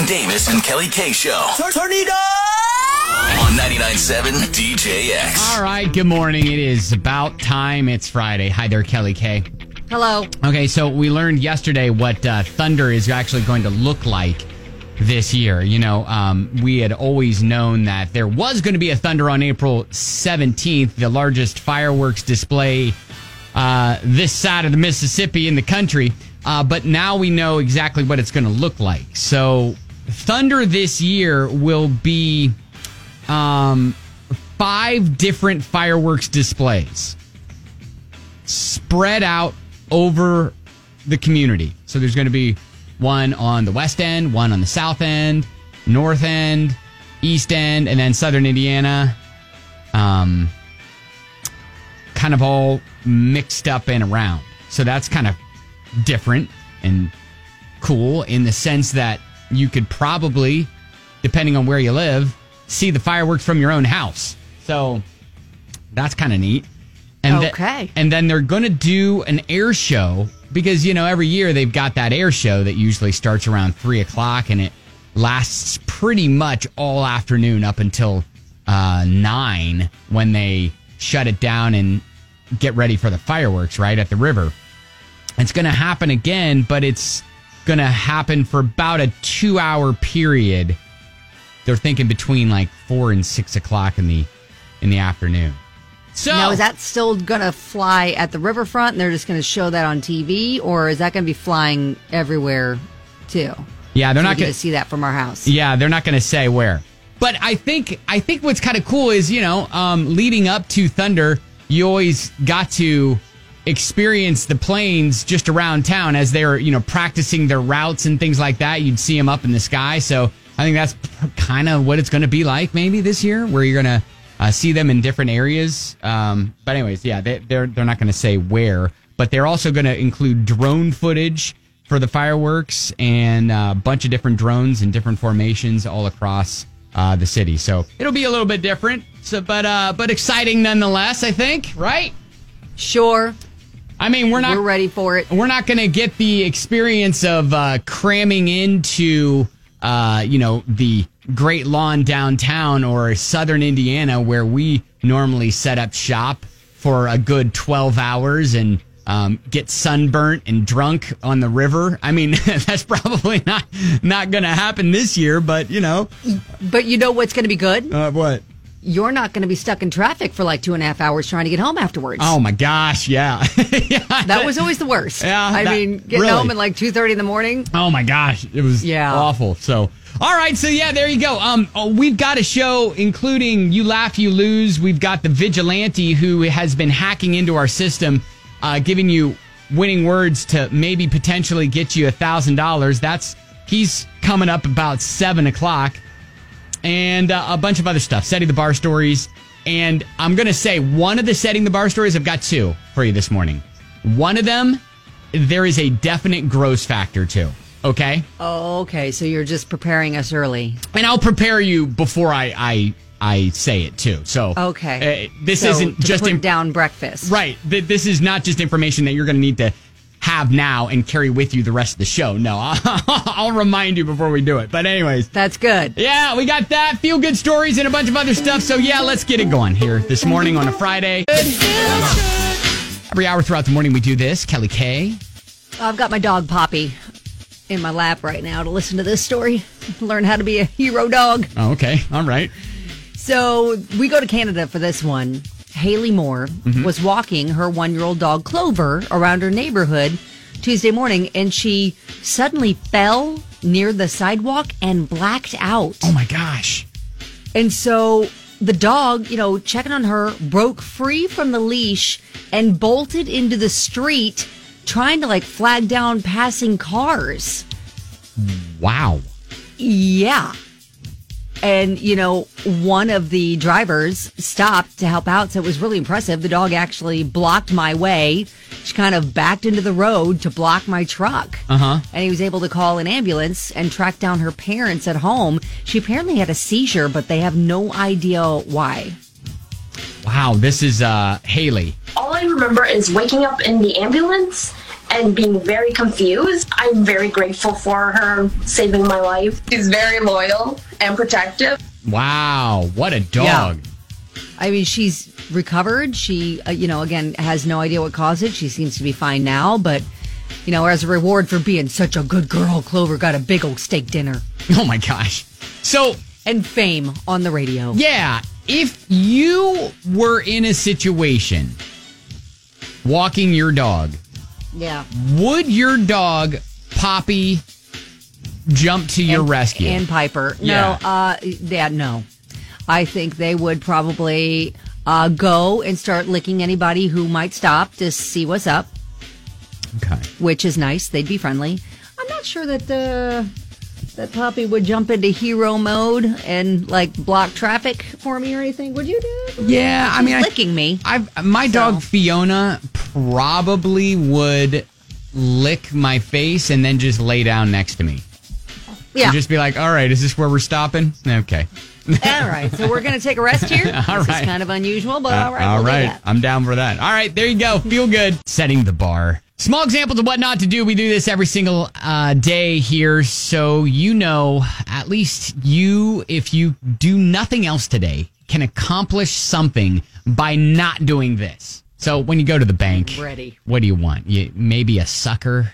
Davis and Kelly K Show. Turn it up! On 99.7 DJX. All right, good morning. It is about time. It's Friday. Hi there, Kelly K. Hello. Okay, so we learned yesterday what thunder is actually going to look like this year. You know, we had always known that there was going to be a thunder on April 17th, the largest fireworks display this side of the Mississippi in the country. But now we know exactly what it's going to look like. So thunder this year will be 5 different fireworks displays spread out over the community. So there's going to be one on the west end, one on the south end, north end, east end, and then southern Indiana. Kind of all mixed up and around. So that's kind of different and cool in the sense that you could probably, depending on where you live, see the fireworks from your own house. So that's kind of neat. And okay. And then they're going to do an air show because, you know, every year they've got that air show that usually starts around 3 o'clock and it lasts pretty much all afternoon up until 9 when they shut it down and get ready for the fireworks right at the river. It's going to happen again, but it's going to happen for about a 2-hour period. They're thinking between like 4 and 6 o'clock in the afternoon. So now, is that still going to fly at the riverfront and they're just going to show that on TV, or is that going to be flying everywhere too? Yeah, they're not going to see that from our house. Yeah, they're not going to say where. But I think what's kind of cool is, you know, leading up to Thunder, you always got to experience the planes just around town as they're, you know, practicing their routes and things like that. You'd see them up in the sky. So I think that's kind of what it's going to be like maybe this year, where you're going to see them in different areas. But anyways, yeah, they're not going to say where, but they're also going to include drone footage for the fireworks and a bunch of different drones in different formations all across the city. So it'll be a little bit different, but exciting nonetheless, I think, right? Sure. I mean, we're ready for it. We're not going to get the experience of cramming into, the Great Lawn downtown or southern Indiana where we normally set up shop for a good 12 hours and get sunburnt and drunk on the river. I mean, that's probably not going to happen this year, but, you know. But you know what's going to be good? What? You're not going to be stuck in traffic for like 2.5 hours trying to get home afterwards. Oh, my gosh, yeah. That was always the worst. Yeah, I mean, getting home at like 2:30 in the morning. Oh, my gosh. It was awful. So, all right. So, yeah, there you go. We've got a show including You Laugh, You Lose. We've got the vigilante who has been hacking into our system, giving you winning words to maybe potentially get you $1,000. He's coming up about 7 o'clock. And a bunch of other stuff. Setting the bar stories. And I'm going to say one of the Setting the Bar stories, I've got 2 for you this morning. One of them, there is a definite gross factor to. Okay? Oh, okay. So you're just preparing us early. And I'll prepare you before I say it, too. So okay. This isn't just... put down breakfast. Right. This is not just information that you're going to need to have now and carry with you the rest of the show. No, I'll remind you before we do it. But anyways. That's good. Yeah, we got that. Feel good stories and a bunch of other stuff. So yeah, let's get it going here this morning on a Friday. Every hour throughout the morning we do this. Kelly K. I've got my dog Poppy in my lap right now to listen to this story. Learn how to be a hero dog. Oh, okay. All right. So we go to Canada for this one. Haley Moore was walking her 1-year-old dog Clover around her neighborhood Tuesday morning, and she suddenly fell near the sidewalk and blacked out. Oh, my gosh. And so the dog, checking on her, broke free from the leash and bolted into the street, trying to, flag down passing cars. Wow. Yeah. And, one of the drivers stopped to help out, so it was really impressive. The dog actually blocked my way. She kind of backed into the road to block my truck. Uh-huh. And he was able to call an ambulance and track down her parents at home. She apparently had a seizure, but they have no idea why. Wow, this is Haley. All I remember is waking up in the ambulance and being very confused. I'm very grateful for her saving my life. She's very loyal and protective. Wow, what a dog. Yeah. I mean, she's recovered. She, again, has no idea what caused it. She seems to be fine now, but, as a reward for being such a good girl, Clover got a big old steak dinner. Oh, my gosh. So... And fame on the radio. Yeah, if you were in a situation walking your dog, would your dog, Poppy, jump to your rescue? And Piper. Yeah. No. I think they would probably go and start licking anybody who might stop to see what's up. Okay. Which is nice. They'd be friendly. I'm not sure that that Poppy would jump into hero mode and block traffic for me or anything. Would you do that? Yeah, I mean, licking me. My dog Fiona probably would lick my face and then just lay down next to me. Yeah. And just be like, all right, is this where we're stopping? Okay. All right, so we're going to take a rest here. This is kind of unusual, but all right. All we'll right, do that. I'm down for that. All right, there you go. Feel good. Setting the bar. Small examples of what not to do. We do this every single day here, so at least you, if you do nothing else today, can accomplish something by not doing this. So when you go to the bank, ready. What do you want? Maybe a sucker.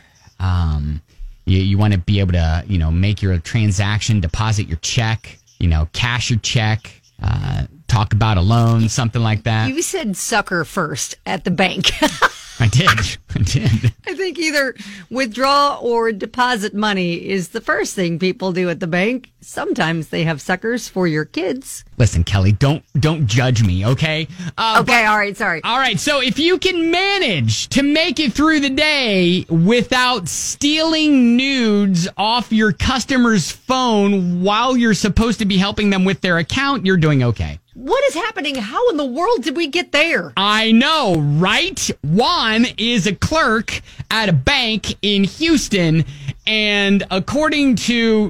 You want to be able to, make your transaction, deposit your check, cash your check, talk about a loan, something like that. You said sucker first at the bank. I did. I think either withdraw or deposit money is the first thing people do at the bank. Sometimes they have suckers for your kids. Listen, Kelly, don't judge me, okay? All right, sorry. All right, so if you can manage to make it through the day without stealing nudes off your customer's phone while you're supposed to be helping them with their account, you're doing okay. What is happening? How in the world did we get there? I know, right? Juan is a clerk at a bank in Houston, and according to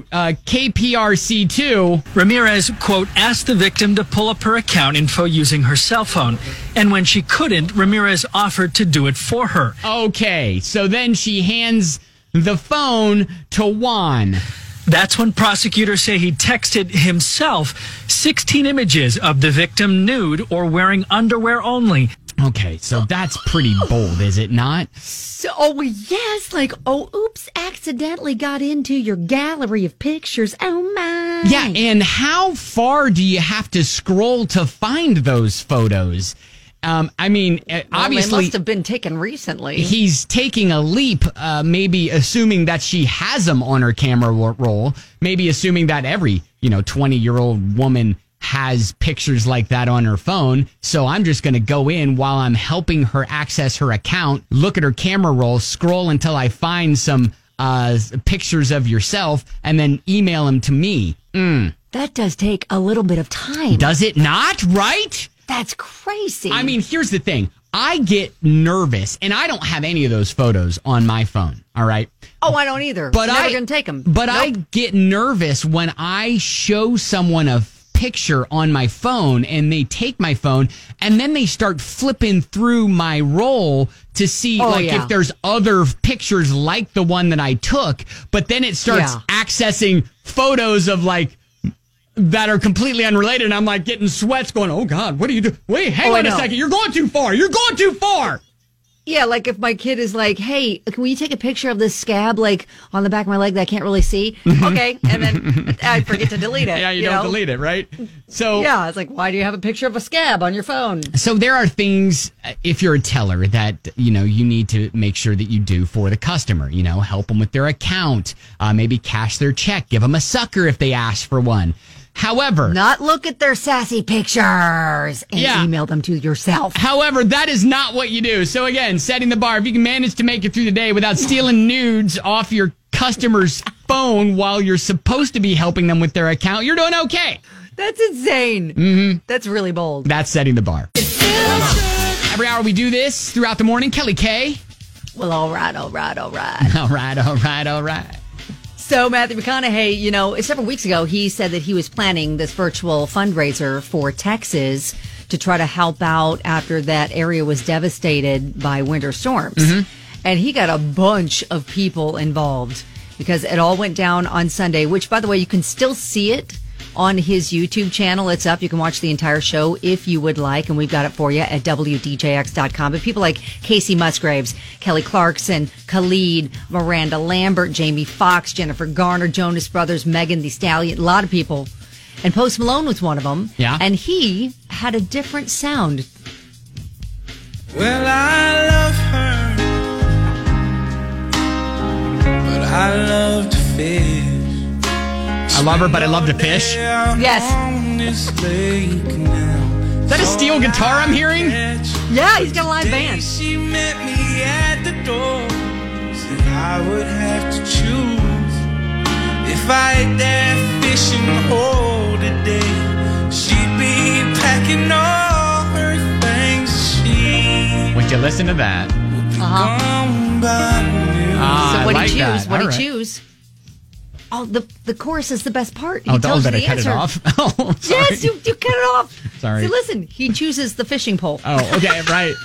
KPRC2, Ramirez, quote, asked the victim to pull up her account info using her cell phone. And when she couldn't, Ramirez offered to do it for her. Okay, so then she hands the phone to Juan. That's when prosecutors say he texted himself 16 images of the victim nude or wearing underwear only. Okay, so that's pretty bold, is it not? Yes, oops, accidentally got into your gallery of pictures. Oh, my. Yeah, and how far do you have to scroll to find those photos? Obviously, they must have been taken recently. He's taking a leap, maybe assuming that she has them on her camera roll, maybe assuming that every, 20-year-old woman has pictures like that on her phone. So I'm just going to go in while I'm helping her access her account, look at her camera roll, scroll until I find some pictures of yourself, and then email them to me. That does take a little bit of time. Does it not? Right? That's crazy. I mean, here's the thing. I get nervous, and I don't have any of those photos on my phone, all right? Oh, I don't either. But I'm never going to take them. But nope. I get nervous when I show someone a picture on my phone, and they take my phone, and then they start flipping through my roll to see if there's other pictures like the one that I took, but then it starts accessing photos of that are completely unrelated, and I'm getting sweats going, oh God, what are you doing? Wait, hang on a second. You're going too far. Yeah, if my kid is hey, can we take a picture of this scab on the back of my leg that I can't really see? Okay, and then I forget to delete it. Yeah, you don't delete it, right? So yeah, it's why do you have a picture of a scab on your phone? So there are things, if you're a teller, that you need to make sure that you do for the customer. Help them with their account, maybe cash their check, give them a sucker if they ask for one. However, not look at their sassy pictures and email them to yourself. However, that is not what you do. So again, setting the bar. If you can manage to make it through the day without stealing nudes off your customer's phone while you're supposed to be helping them with their account, you're doing okay. That's insane. Mm-hmm. That's really bold. That's setting the bar. Every hour we do this throughout the morning. Kelly K. Well, all right. All right. So Matthew McConaughey, several weeks ago, he said that he was planning this virtual fundraiser for Texas to try to help out after that area was devastated by winter storms. Mm-hmm. And he got a bunch of people involved because it all went down on Sunday, which, by the way, you can still see it on his YouTube channel. It's up. You can watch the entire show if you would like, and we've got it for you at WDJX.com. But people like Casey Musgraves, Kelly Clarkson, Khalid, Miranda Lambert, Jamie Foxx, Jennifer Garner, Jonas Brothers, Megan Thee Stallion, a lot of people. And Post Malone was one of them. Yeah. And he had a different sound. Well, I love her, but I love to fish. I love her, but I love to fish. Yes. Is that a steel guitar I'm hearing? Yeah, he's got a live band. She met me at the door, said I would have to choose. If I ate that fishing hole today, she'd be packing all her things. She Would you listen to that? gone by now. So what I do you like choose? that. What do All you right. choose? Oh, the chorus is the best part. He Oh, tells you better the cut it answer. off. Oh, sorry. Yes, you cut it off. Sorry. See, listen, he chooses the fishing pole. Oh, okay, right.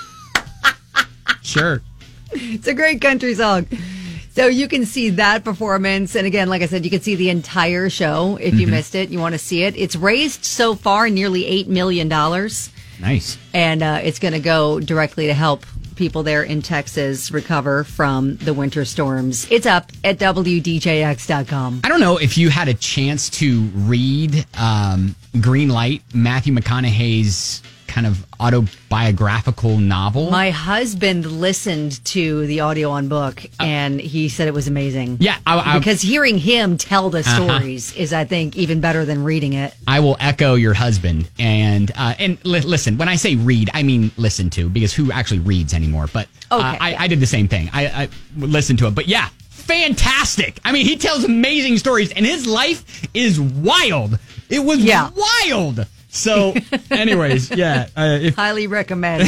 Sure. It's a great country song. So you can see that performance. And again, like I said, you can see the entire show if you missed it. You want to see it. It's raised so far nearly $8 million. Nice. And it's going to go directly to help people there in Texas recover from the winter storms. It's up at WDJX.com. I don't know if you had a chance to read Green Light, Matthew McConaughey's kind of autobiographical novel. My husband listened to the audio on book, and he said it was amazing. Yeah, because hearing him tell the stories is, I think, even better than reading it. I will echo your husband. And listen, when I say read, I mean listen to, because who actually reads anymore? But I did the same thing. I listened to it. But yeah, fantastic. I mean, he tells amazing stories, and his life is wild. It was wild. So, anyways, yeah. Highly recommend.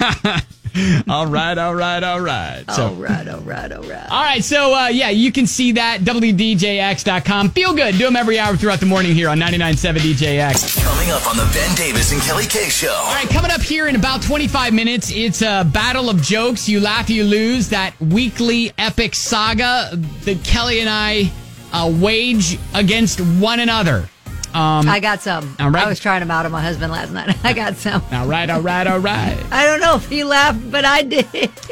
All right. All right. All right. All right. So, you can see that. WDJX.com. Feel good. Do them every hour throughout the morning here on 99.7 DJX. Coming up on the Ben Davis and Kelly K Show. All right. Coming up here in about 25 minutes, it's a battle of jokes. You laugh, you lose. That weekly epic saga that Kelly and I wage against one another. I got some. All right. I was trying them out on my husband last night. I got some. All right. I don't know if he laughed, but I did.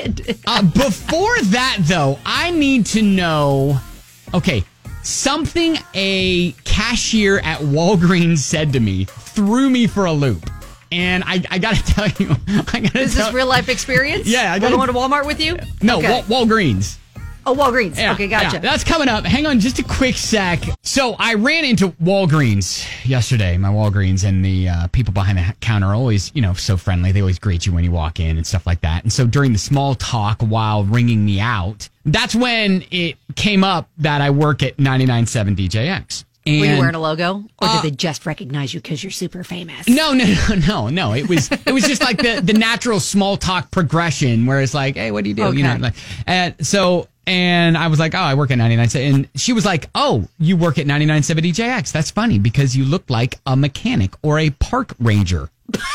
Before that, though, I need to know, okay, something a cashier at Walgreens said to me threw me for a loop. And I got to tell you. Is this real life experience? Yeah. I going to Walmart with you? No, okay. Walgreens. Oh, Walgreens. Yeah, Okay, gotcha. Yeah, that's coming up. Hang on just a quick sec. So I ran into Walgreens yesterday, my Walgreens, and the people behind the counter are always, so friendly. They always greet you when you walk in and stuff like that. And so during the small talk while ringing me out, that's when it came up that I work at 99.7 DJX. And were you wearing a logo, or did they just recognize you because you're super famous? No. It was just like the natural small talk progression where it's like, hey, what do you do? Okay. And I was like, oh, I work at 99.7. And she was like, oh, you work at 99.7 DJX. That's funny because you look like a mechanic or a park ranger.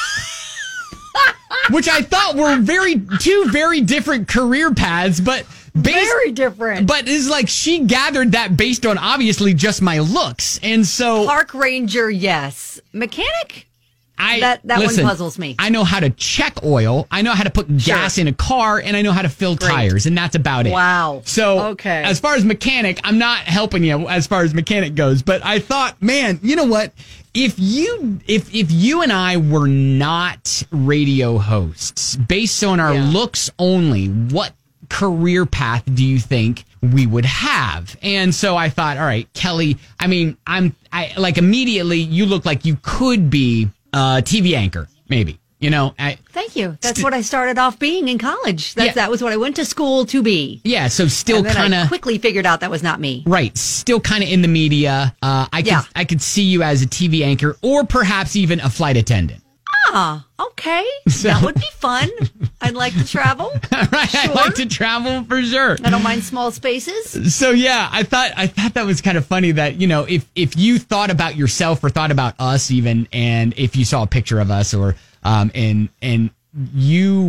Which I thought were two very different career paths, but very different. But it's like she gathered that based on obviously just my looks. And so park ranger, yes. Mechanic? That listen, one puzzles me. I know how to check oil. I know how to put gas in a car, and I know how to fill tires, and that's about it. Wow. So, as far as mechanic, I'm not helping you as far as mechanic goes. But I thought, man, you know what? If you and I were not radio hosts, based on our looks only, what career path do you think we would have? And so I thought, all right, Kelly, I mean, I immediately you look like you could be a TV anchor, maybe. Thank you. That's what I started off being in college. That was what I went to school to be. Yeah, so still kind of quickly figured out that was not me. Right, still kind of in the media. I could see you as a TV anchor or perhaps even a flight attendant. Ah, okay. That would be fun. I'd like to travel. Right, sure. I'd like to travel for sure. I don't mind small spaces. So yeah, I thought that was kind of funny that, if you thought about yourself or thought about us even, and if you saw a picture of us or and you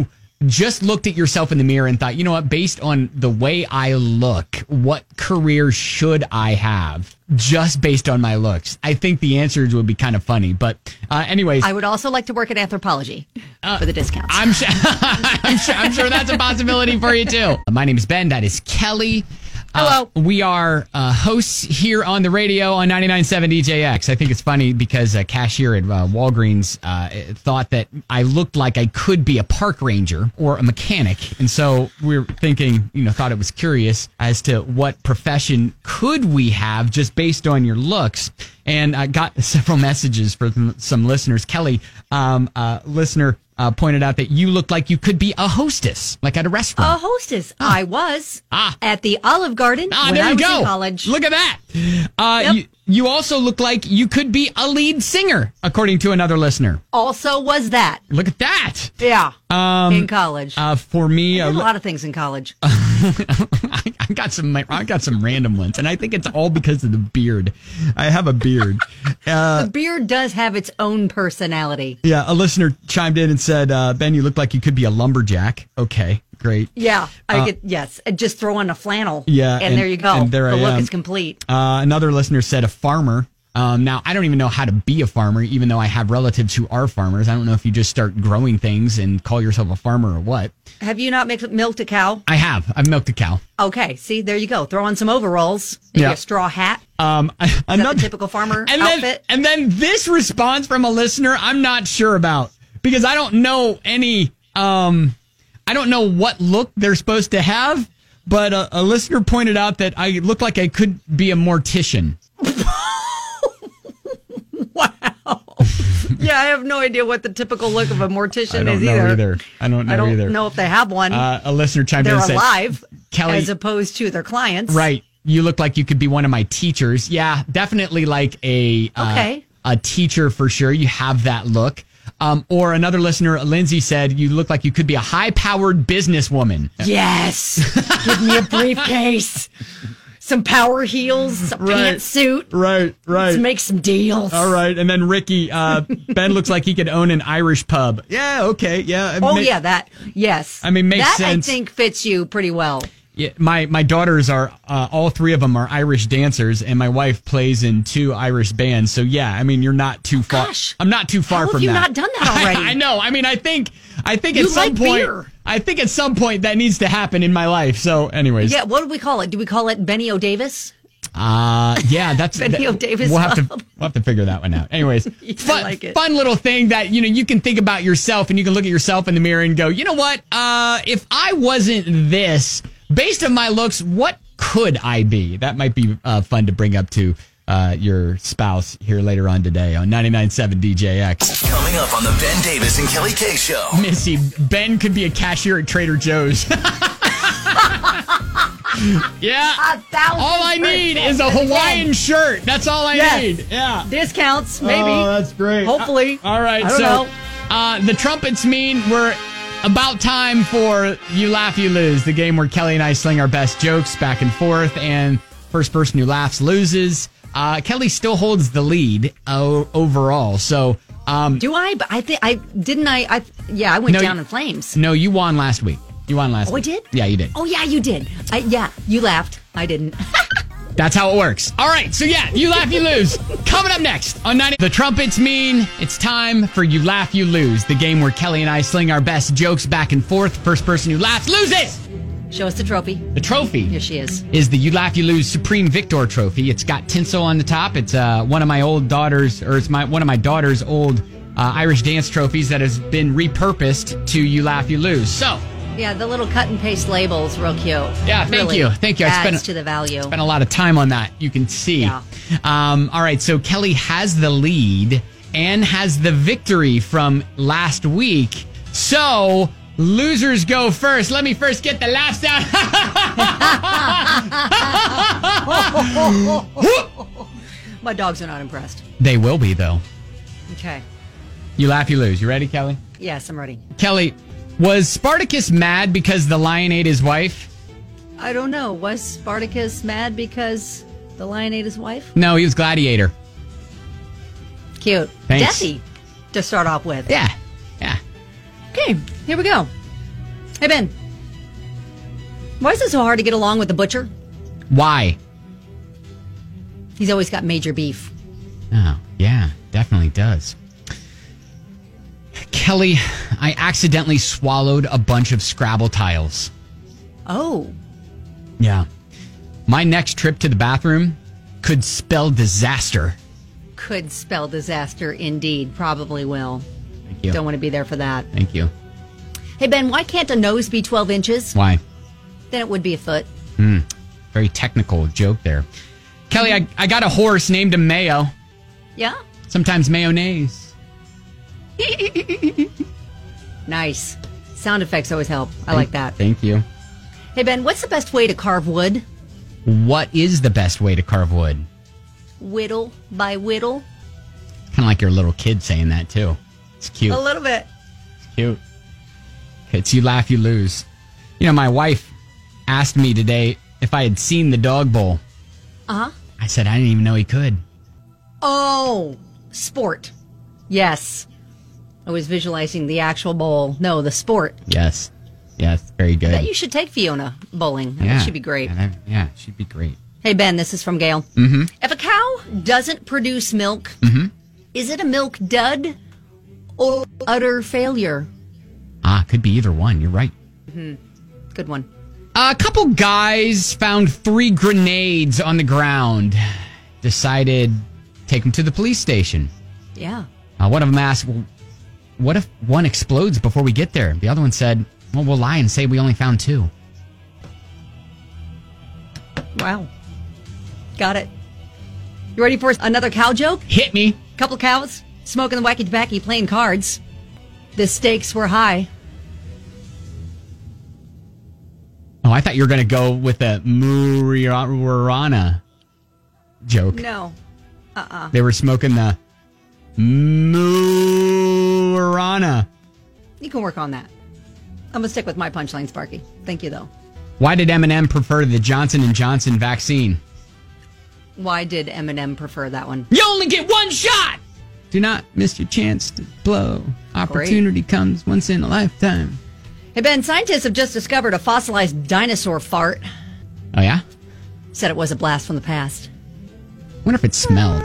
just looked at yourself in the mirror and thought, you know what, based on the way I look, what career should I have just based on my looks? I think the answers would be kind of funny. But anyways. I would also like to work in Anthropology for the discounts. I'm sure that's a possibility for you, too. My name is Ben. That is Kelly. Hello. We are hosts here on the radio on 99.7 DJX. I think it's funny because a cashier at Walgreens thought that I looked like I could be a park ranger or a mechanic. And so we were thinking, thought it was curious as to what profession could we have just based on your looks. And I got several messages from some listeners. Kelly, listener, pointed out that you look like you could be a hostess, like at a restaurant. A hostess. I was at the Olive Garden when there I you was go. in college. Look at that. Yep. You also look like you could be a lead singer, according to another listener. Also was that. Look at that. Yeah. In college. For me, I did a lot of things in college. I got some random ones, and I think it's all because of the beard. I have a beard. The beard does have its own personality. Yeah, a listener chimed in and said, Ben, you look like you could be a lumberjack. Okay, great. Yeah, yes. And just throw on a flannel. Yeah. And there you go. And there the I look am. is complete. Another listener said a farmer. Now, I don't even know how to be a farmer, even though I have relatives who are farmers. I don't know if you just start growing things and call yourself a farmer or what. Have you not milked a cow? I have. I've milked a cow. Okay, see, there you go. Throw on some overalls, maybe a straw hat. Another typical farmer outfit. And then this response from a listener, I'm not sure about because I don't know any. I don't know what look they're supposed to have, but a listener pointed out that I look like I could be a mortician. Wow. Yeah, I have no idea what the typical look of a mortician is either. I don't know if they have one. A listener chimed in and said, they're alive, Kelly, as opposed to their clients. Right. You look like you could be one of my teachers. Yeah, definitely like a teacher for sure. You have that look. Or another listener, Lindsay, said you look like you could be a high-powered businesswoman. Yes. Give me a briefcase. Some power heels, some pantsuit. Right. Let's make some deals. All right. And then Ricky, Ben looks like he could own an Irish pub. Yeah, okay. Yeah. Yes. I mean, makes sense. I think fits you pretty well. Yeah, my daughters are, all three of them are Irish dancers, and my wife plays in 2 Irish bands. So, yeah, I mean, you're not too far. Gosh, I'm not too far from that. How have you not done that already? I know. I mean, I think at you some like point, beer. I think at some point that needs to happen in my life. So, anyways. Yeah, what do we call it? Do we call it Benny O'Davis? Yeah, that's Benny O'Davis. We'll have to figure that one out. Anyways, fun little thing that you can think about yourself, and you can look at yourself in the mirror and go, you know what? If I wasn't this, based on my looks, what could I be? That might be fun to bring up to your spouse here later on today on 99.7 DJX. Coming up on the Ben Davis and Kelly K Show. Missy, Ben could be a cashier at Trader Joe's. Yeah. All I need is a Hawaiian shirt. That's all I need. Yeah. Discounts, maybe. Oh, that's great. Hopefully. All right. I don't know. The trumpets mean we're about time for You Laugh, You Lose, the game where Kelly and I sling our best jokes back and forth, and first person who laughs loses. Kelly still holds the lead overall. So, do I? But I think I didn't. I went down in flames. No, you won last week. You won last week. I did? Yeah, you did. Oh, yeah, you did. You laughed. I didn't. That's how it works. All right, so yeah, You Laugh, You Lose. Coming up next on 90. The trumpets mean it's time for You Laugh, You Lose, the game where Kelly and I sling our best jokes back and forth. First person who laughs loses. Show us the trophy. The trophy. Here she is the You Laugh, You Lose Supreme Victor Trophy. It's got tinsel on the top. It's one of my old daughters, or it's one of my daughter's old Irish dance trophies that has been repurposed to You Laugh, You Lose. So. Yeah, the little cut and paste labels, real cute. Yeah, thank you. Adds to the value. Spent a lot of time on that. You can see. Yeah. All right, so Kelly has the lead and has the victory from last week. So losers go first. Let me first get the laughs out. My dogs are not impressed. They will be, though. Okay. You laugh, you lose. You ready, Kelly? Yes, I'm ready. Kelly, was Spartacus mad because the lion ate his wife? I don't know. Was Spartacus mad because the lion ate his wife? No, he was Gladiator. Cute. Thanks. Deathy to start off with. Yeah. Okay, here we go. Hey, Ben. Why is it so hard to get along with the butcher? Why? He's always got major beef. Oh, yeah, definitely does. Kelly, I accidentally swallowed a bunch of Scrabble tiles. Oh. Yeah. My next trip to the bathroom could spell disaster. Could spell disaster, indeed. Probably will. Thank you. Don't want to be there for that. Thank you. Hey, Ben, why can't a nose be 12 inches? Why? Then it would be a foot. Very technical joke there. Kelly, I got a horse named him Mayo. Yeah? Sometimes mayonnaise. Nice. Sound effects always help. I like that. Thank you. Hey, Ben, what's the best way to carve wood? What is the best way to carve wood? Whittle by whittle? Kind of like your little kid saying that, too. It's cute. A little bit. It's cute. It's you laugh, you lose. You know, my wife asked me today if I had seen the dog bowl. Uh-huh. I said I didn't even know he could. Oh, sport. Yes. I was visualizing the actual bowl. No, the sport. Yes. Yes, very good. I bet you should take Fiona bowling. That should be great. Yeah, she'd be great. Hey, Ben, this is from Gail. Mm-hmm. If a cow doesn't produce milk, is it a milk dud or utter failure? Could be either one. You're right. Good one. A couple guys found 3 grenades on the ground. Decided take them to the police station. Yeah. One of them asked, well, what if one explodes before we get there? The other one said, well, we'll lie and say we only found 2. Wow. Got it. You ready for another cow joke? Hit me. Couple cows smoking the wacky tobacco, playing cards. The stakes were high. Oh, I thought you were going to go with a Murana joke. No. They were smoking the Murana. You can work on that. I'm going to stick with my punchline, Sparky. Thank you, though. Why did Eminem prefer the Johnson & Johnson vaccine? Why did Eminem prefer that one? You only get one shot! Do not miss your chance to blow. Opportunity comes once in a lifetime. Hey, Ben, scientists have just discovered a fossilized dinosaur fart. Oh, yeah? Said it was a blast from the past. Wonder if it smelled.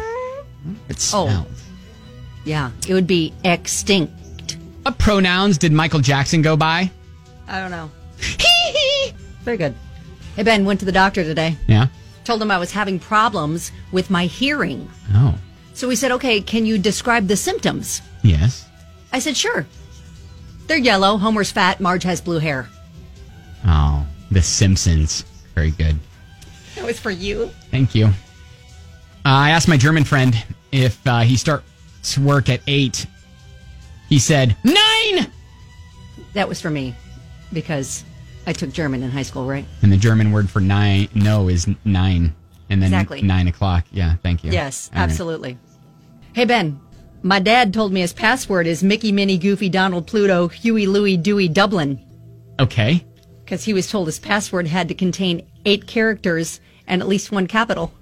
Yeah, it would be extinct. What pronouns did Michael Jackson go by? I don't know. Very good. Hey, Ben, went to the doctor today. Yeah? Told him I was having problems with my hearing. Oh. So he said, okay, can you describe the symptoms? Yes. I said, sure. They're yellow. Homer's fat. Marge has blue hair. Oh, The Simpsons. Very good. That was for you. Thank you. I asked my German friend if he starts work at 8. He said, 9! That was for me because I took German in high school, right? And the German word for no is 9. And then Exactly. 9 o'clock. Yeah, thank you. Yes, All right. absolutely. Hey, Ben, my dad told me his password is Mickey, Minnie, Goofy, Donald, Pluto, Huey, Louie, Dewey, Dublin. Okay. Because he was told his password had to contain 8 characters and at least 1 capital.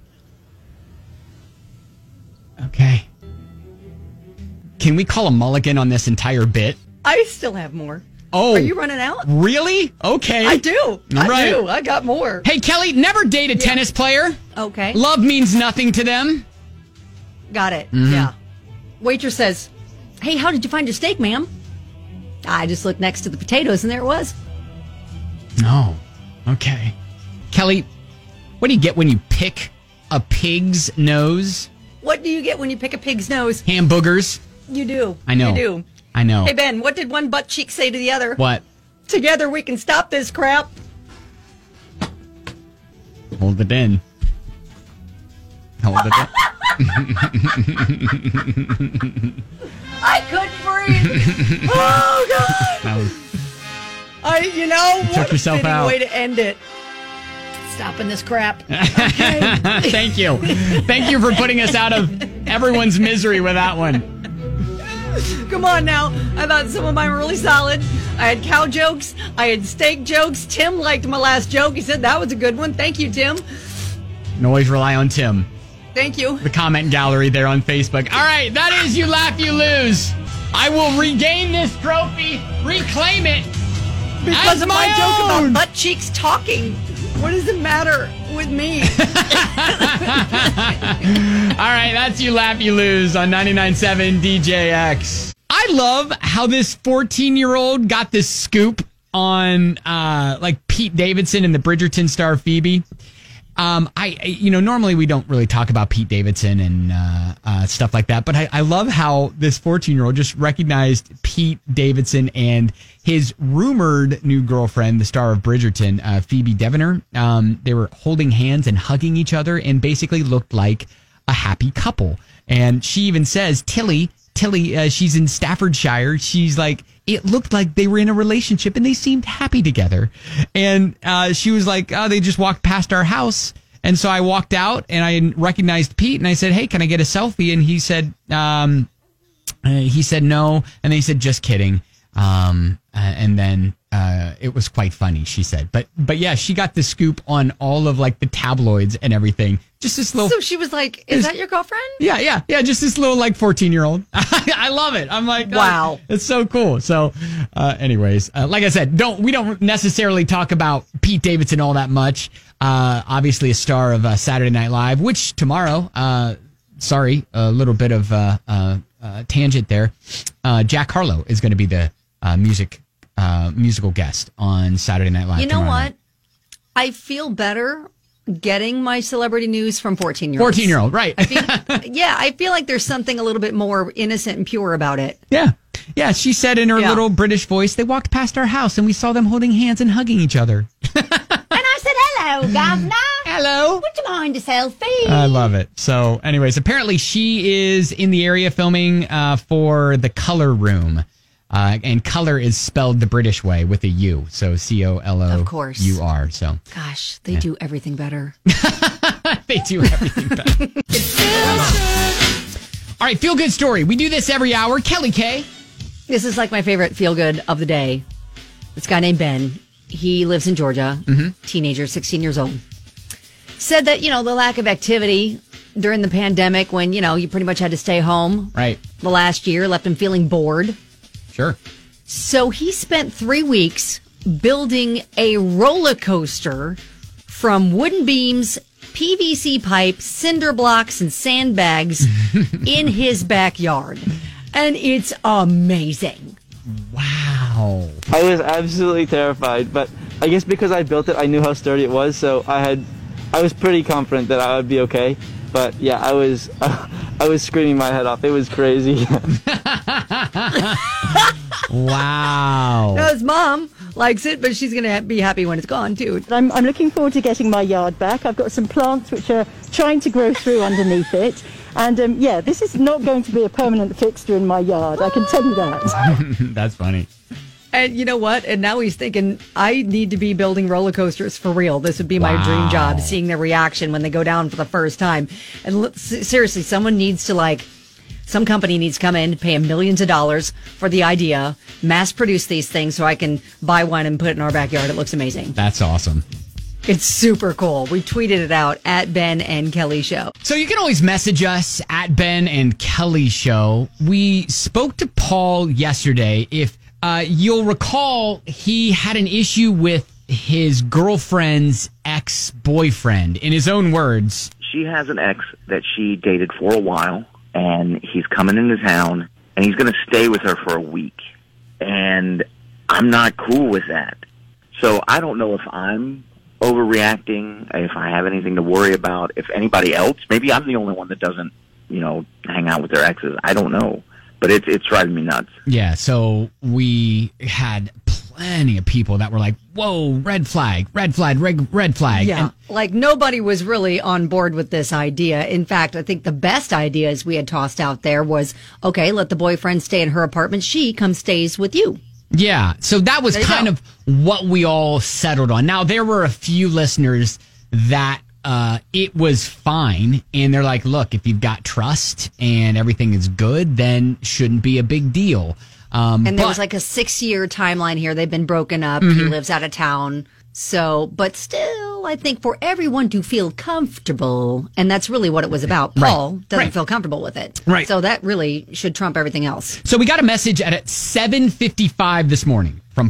Okay. Can we call a mulligan on this entire bit? I still have more. Oh. Are you running out? Really? Okay. I do. All I right. do. I got more. Hey, Kelly, never date a tennis player. Okay. Love means nothing to them. Got it. Mm-hmm. Yeah. Waitress says, hey, how did you find your steak, ma'am? I just looked next to the potatoes and there it was. No. Okay. Kelly, what do you get when you pick a pig's nose? What do you get when you pick a pig's nose? Ham boogers. You do. I know. You do. I know. Hey, Ben, what did one butt cheek say to the other? What? Together we can stop this crap. Hold it in. Hold it in. I couldn't breathe. Oh, God. That was- What took a yourself fitting out. way to end it. Stopping this crap. Thank you. Thank you for putting us out of everyone's misery with that one. Come on now. I thought some of mine were really solid. I had cow jokes. I had steak jokes. Tim liked my last joke. He said that was a good one. Thank you, Tim. And always rely on Tim. Thank you. The comment gallery there on Facebook. All right, that is You Laugh, You Lose. I will regain this trophy, reclaim it, Because of my joke about butt cheeks talking. What does it matter with me? All right, that's You Laugh, You Lose on 99.7 DJX. I love how this 14-year-old got this scoop on like Pete Davidson and the Bridgerton star Phoebe. Normally we don't really talk about Pete Davidson and stuff like that, but I love how this 14-year-old just recognized Pete Davidson and his rumored new girlfriend, the star of Bridgerton, Phoebe Devener. They were holding hands and hugging each other and basically looked like a happy couple. And she even says, Tilly, she's in Staffordshire. She's like, it looked like they were in a relationship and they seemed happy together. And she was like, oh, they just walked past our house. And so I walked out and I recognized Pete and I said, hey, can I get a selfie? And he said no. And then he said, just kidding. And then it was quite funny, she said. But yeah, she got the scoop on all of like the tabloids and everything. Just this little. So she was like, "Is that your girlfriend?" Yeah. Just this little like 14-year-old. I love it. I'm like, wow, it's so cool. So, anyways, like I said, we don't necessarily talk about Pete Davidson all that much. Obviously, a star of Saturday Night Live, which tomorrow. Sorry, a little bit of tangent there. Jack Harlow is going to be the musical guest on Saturday Night Live. You know what? Night. I feel better getting my celebrity news from 14-year-olds. 14-year-old, right. I feel like there's something a little bit more innocent and pure about it. Yeah, she said in her little British voice, they walked past our house and we saw them holding hands and hugging each other. And I said, hello, governor. Hello. Would you mind a selfie? I love it. So anyways, apparently she is in the area filming for The Color Room. And color is spelled the British way with a U. So COLOUR. Of course. So. Gosh, they do everything better. They do everything better. All right, feel good story. We do this every hour. Kelly K. This is like my favorite feel good of the day. This guy named Ben. He lives in Georgia. Teenager, 16 years old. Said that, the lack of activity during the pandemic when, you pretty much had to stay home. Right. The last year left him feeling bored. Sure. So he spent 3 weeks building a roller coaster from wooden beams, PVC pipe, cinder blocks, and sandbags in his backyard. And it's amazing. Wow. I was absolutely terrified, but I guess because I built it, I knew how sturdy it was, so I was pretty confident that I would be okay. But yeah, I was screaming my head off. It was crazy. Wow. Now, his mom likes it, but she's going to be happy when it's gone, too. I'm looking forward to getting my yard back. I've got some plants which are trying to grow through underneath it. And this is not going to be a permanent fixture in my yard. I can tell you that. That's funny. And you know what? And now he's thinking, I need to be building roller coasters for real. This would be my dream job, seeing their reaction when they go down for the first time. And seriously, some company needs to come in, pay him millions of dollars for the idea, mass produce these things so I can buy one and put it in our backyard. It looks amazing. That's awesome. It's super cool. We tweeted it out at Ben and Kelly Show. So you can always message us at Ben and Kelly Show. We spoke to Paul yesterday. If you'll recall, he had an issue with his girlfriend's ex-boyfriend. In his own words, she has an ex that she dated for a while, and he's coming into town, and he's going to stay with her for a week. And I'm not cool with that. So I don't know if I'm overreacting, if I have anything to worry about, if anybody else, maybe I'm the only one that doesn't, hang out with their exes. I don't know. But it's driving me nuts. Yeah, so we had plenty of people that were like, whoa, red flag. Yeah, and like nobody was really on board with this idea. In fact, I think the best ideas we had tossed out there was, okay, let the boyfriend stay in her apartment. She stays with you. Yeah, so that was kind of what we all settled on. Now, there were a few listeners that it was fine, and they're like, look, if you've got trust and everything is good, then shouldn't be a big deal. And there was like a 6-year timeline here. They've been broken up. He lives out of town. So, but still, I think for everyone to feel comfortable, and that's really what it was about. Paul doesn't feel comfortable with it. Right. So that really should trump everything else. So we got a message at 7:55 this morning from Paul.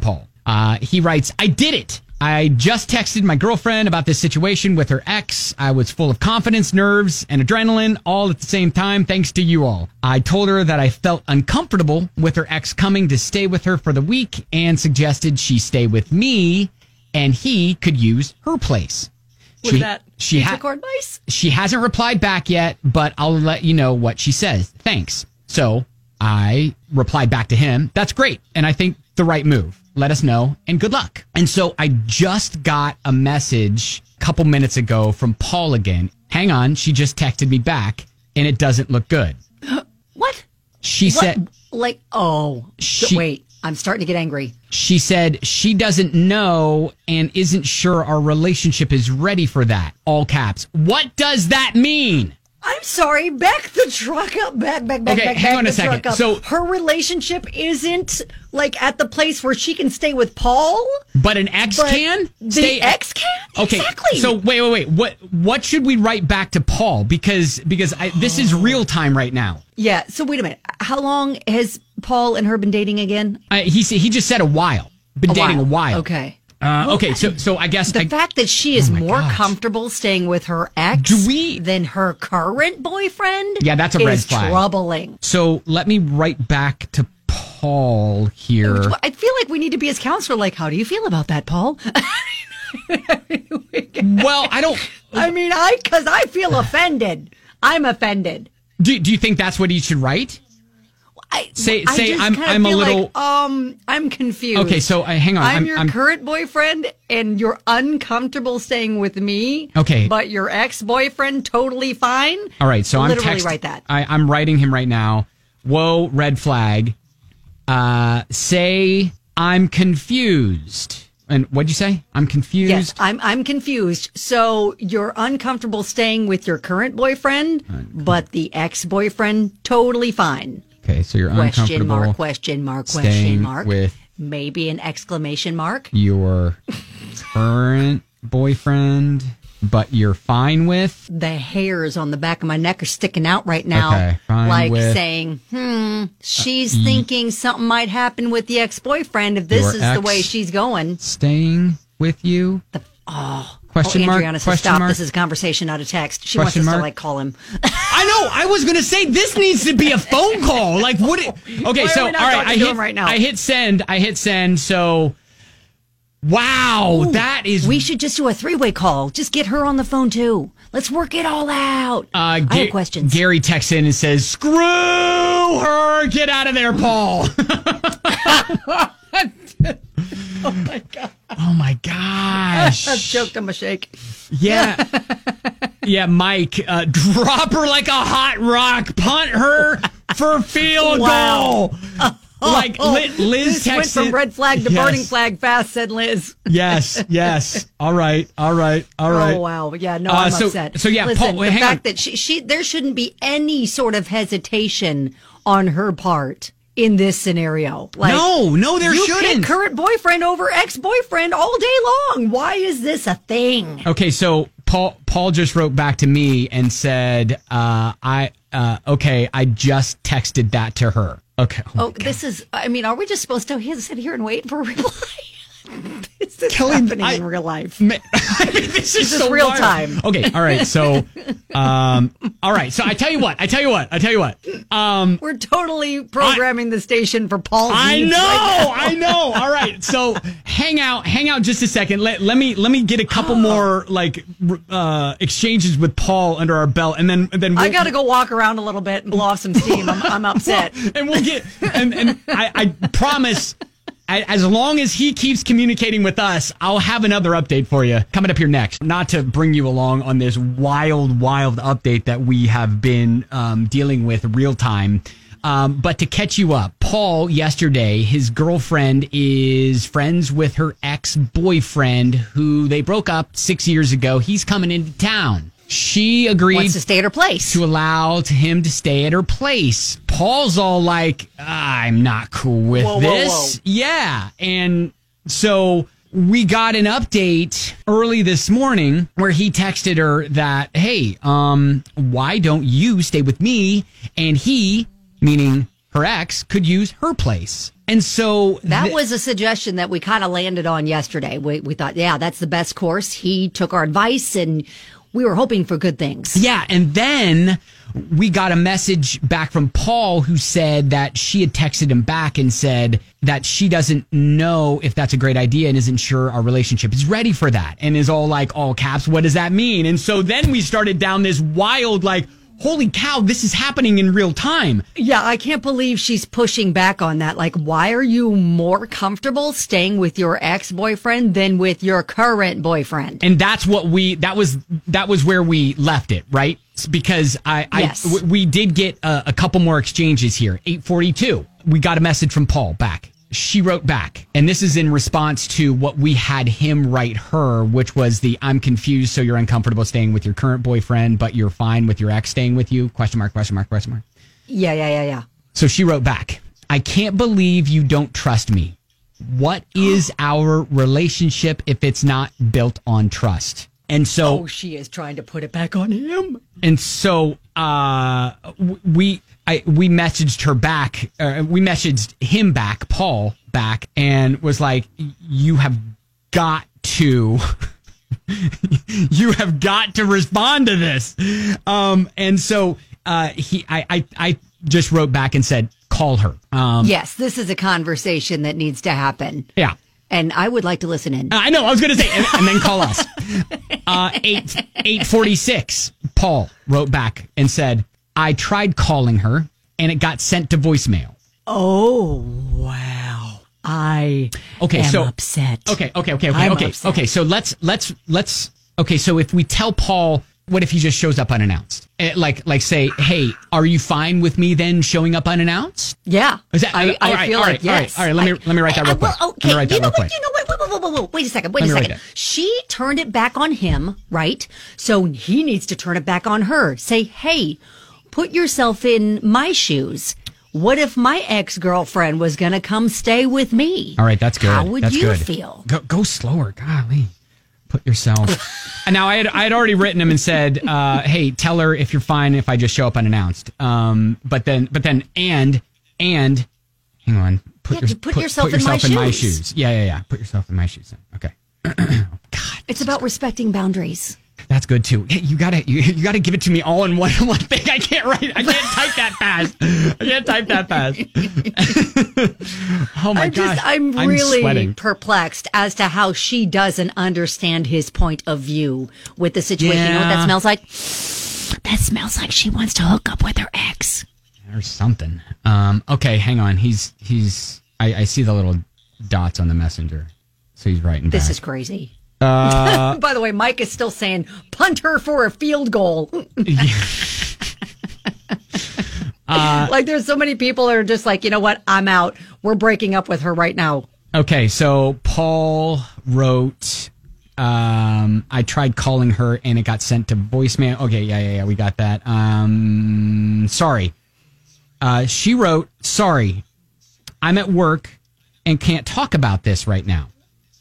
He writes, I did it. I just texted my girlfriend about this situation with her ex. I was full of confidence, nerves, and adrenaline all at the same time, thanks to you all. I told her that I felt uncomfortable with her ex coming to stay with her for the week and suggested she stay with me and he could use her place. She took our advice? She hasn't replied back yet, but I'll let you know what she says. Thanks. So I replied back to him. That's great. And I think the right move. Let us know and good luck. And so I just got a message a couple minutes ago from Paul again. Hang on. She just texted me back and it doesn't look good. What? She said, wait, I'm starting to get angry. She said she doesn't know and isn't sure our relationship is ready for that. All caps. What does that mean? I'm sorry. Back the truck up. Back. Okay, hang on a second. So her relationship isn't like at the place where she can stay with Paul, but an ex can. The ex can. Okay. Exactly. So wait. What should we write back to Paul? Because this is real time right now. Yeah. So wait a minute. How long has Paul and her been dating again? He just said a while. Been dating a while. Okay. Okay, so I guess the fact that she is more comfortable staying with her ex than her current boyfriend, that's a red flag. Troubling. So let me write back to Paul here. I feel like we need to be his counselor. Like, how do you feel about that, Paul? Well, I don't. I mean, because I feel offended. I'm offended. Do you think that's what he should write? I'm a little. I'm confused. Okay, so hang on. I'm your current boyfriend, and you're uncomfortable staying with me. Okay, but your ex-boyfriend totally fine. All right, so literally write that. I'm writing him right now. Whoa, red flag. Say I'm confused. And what'd you say? I'm confused. Yes, I'm confused. So you're uncomfortable staying with your current boyfriend, but the ex-boyfriend totally fine. Okay, so you're uncomfortable. Question mark. With maybe an exclamation mark. Your current boyfriend, but you're fine with? The hairs on the back of my neck are sticking out right now. Okay, fine like with saying, she's thinking something might happen with the ex-boyfriend if this is the way she's going. Staying with you? Question mark? Adriana says, stop. This is a conversation, not a text. She wants us to call him. I know. I was going to say this needs to be a phone call. Like, what? Okay, so all right. I hit send. So, wow, that is. We should just do a 3-way call. Just get her on the phone too. Let's work it all out. I have questions. Gary texts in and says, "Screw her. Get out of there, Paul." Oh my god! Oh my gosh! I've choked on my shake. Yeah, yeah. Mike, drop her like a hot rock. Punt her for field goal. Like Liz texted. Went from red flag to burning flag fast. Said Liz. Yes. All right. Oh wow. Yeah. No, I'm upset. So yeah, listen, Paul, the fact that she there shouldn't be any sort of hesitation on her part in this scenario. Like, no, there shouldn't. You pick current boyfriend over ex-boyfriend all day long. Why is this a thing? Okay, so Paul just wrote back to me and said, I just texted that to her. Okay. This is, are we just supposed to sit here and wait for a reply? Is this happening in real life? This is so real wild. time. Okay, all right. So, all right. So I tell you what. We're totally programming the station for Paul's needs. I know. All right. So hang out just a second. Let me get a couple more exchanges with Paul under our belt, and then I got to go walk around a little bit and blow off some steam. I'm upset. And we'll get and I promise. As long as he keeps communicating with us, I'll have another update for you coming up here next. Not to bring you along on this wild update that we have been dealing with real time, but to catch you up. Paul, yesterday, his girlfriend is friends with her ex-boyfriend who they broke up 6 years ago. He's coming into town. She agreed wants to stay at her place. To allow him to stay at her place. Paul's all like, I'm not cool with this. Whoa. Yeah. And so we got an update early this morning where he texted her that, hey, why don't you stay with me? And he, meaning her ex, could use her place. And so that was a suggestion that we kind of landed on yesterday. We thought, yeah, that's the best course. He took our advice and we were hoping for good things. Yeah. And then we got a message back from Paul who said that she had texted him back and said that she doesn't know if that's a great idea and isn't sure our relationship is ready for that. And is all like, all caps, what does that mean? And so then we started down this wild, like, holy cow, this is happening in real time. Yeah, I can't believe she's pushing back on that. Like, why are you more comfortable staying with your ex-boyfriend than with your current boyfriend? And that's what that was where we left it, right? Because we did get a couple more exchanges here. 8:42. We got a message from Paul back. She wrote back, and this is in response to what we had him write her, which was I'm confused, so you're uncomfortable staying with your current boyfriend, but you're fine with your ex staying with you? ? Yeah. So she wrote back, I can't believe you don't trust me. What is our relationship if it's not built on trust? And so she is trying to put it back on him. And so we messaged her back. We messaged him back, Paul back, and was like, "You have got to, you have got to respond to this." And so I just wrote back and said, "Call her." Yes, this is a conversation that needs to happen. Yeah. And I would like to listen in. I know. I was going to say, and then call us. 8:46. Paul wrote back and said, I tried calling her and it got sent to voicemail. Oh, wow. I am upset. Okay. Okay. So let's. Okay. So if we tell Paul, what if he just shows up unannounced? Like say, hey, are you fine with me then showing up unannounced? Yeah. Is that, I feel like yes. All right. Let me write that real quick. Okay. You know what? Wait a second. She turned it back on him, right? So he needs to turn it back on her. Say, hey, put yourself in my shoes. What if my ex-girlfriend was going to come stay with me? All right, that's good. How would you feel? Go slower. Golly. Put yourself. And now I had already written him and said, hey, tell her if you're fine if I just show up unannounced. But then hang on. Put yourself in my shoes. Yeah. Put yourself in my shoes. Okay. God. It's about respecting boundaries. That's good too. Hey, you gotta give it to me all in one thing. I can't type that fast. Oh my gosh. I'm really sweating. perplexed as to how she doesn't understand his point of view with the situation. Yeah. You know what that smells like? That smells like she wants to hook up with her ex. Or something. Okay, hang on. I see the little dots on the messenger. So he's writing back. This is crazy. By the way, Mike is still saying, punt her for a field goal. Like there's so many people that are just like, you know what? I'm out. We're breaking up with her right now. Okay, so Paul wrote, I tried calling her and it got sent to voicemail. Okay, yeah, we got that. Sorry. She wrote, sorry, I'm at work and can't talk about this right now.